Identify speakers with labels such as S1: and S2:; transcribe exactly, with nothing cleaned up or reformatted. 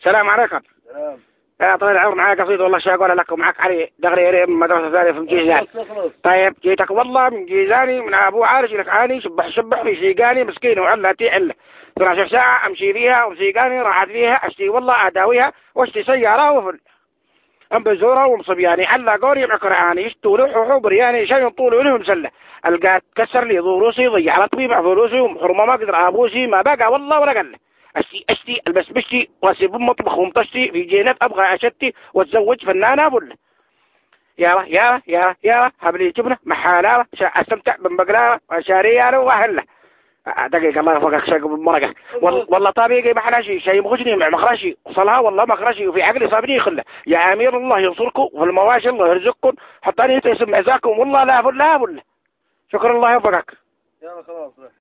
S1: السلام عليكم.
S2: سلام.
S1: يا طويل العمر معاك قصيد والله شي اقول لك ومعك علي دغري من مدرسه ثانيه في الجيزان. طيب جيتك والله من جيزاني من ابو عارج لك عاني شبح شبح في شيقاني مسكين وعلتي عله ثلاث ساعه امشي فيها ومسيقاني راحت فيها اشتي والله اداويها واشتي سياره وفل ام بزوره ومصبياني حلا قوري معكراني يشتوا لوحو برياني شيء طول لهم مسله القات كسر لي ضروسي ضيع على طبيب فلوسي ومحرمه ما قدر ابوسي ما بقى والله ولا قله اشتي اشتي البس بشتي واسيب مطبخ ومطشتي في جينات ابغى اشتي واتزوج فنانه بله يا يا يا يا هبلي جبنه محالاوه استمتع بمبقلاوه وشارياله واهله دقيقه الله يوفقك شيء بالمرقه والله طبيعي ما حناشي شيء مخرجني مع مخرجي وصلها والله مخرجي وفي عقلي صابني خله يا امير الله ينصركم وفي المواشي الله يرزقكم حطاني اسم عزاكم والله لا فل لا فل شكرا الله يوفقك.
S2: يلا خلاص.